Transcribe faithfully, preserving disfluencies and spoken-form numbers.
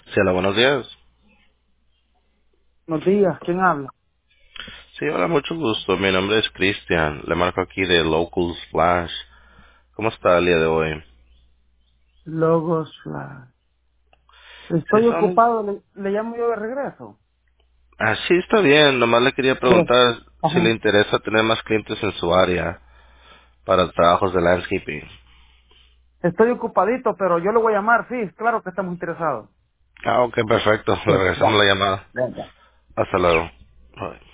Sí, hola, buenos días. Buenos días, ¿quién habla? Sí, hola, mucho gusto. Mi nombre es Cristian. Le marco aquí de Local Splash. ¿Cómo está el día de hoy? Logos Flash. Sí, Estoy son... ocupado, le, le llamo yo de regreso. Ah, sí, está bien. Nomás le quería Pero, preguntar si le ajá. interesa tener más clientes en su área para trabajos de landscaping. Estoy ocupadito, pero yo le voy a llamar, sí, claro que estamos interesados. Ah, ok, perfecto. Sí, Le regresamos ya, la llamada. ya, ya. Hasta luego. Bye.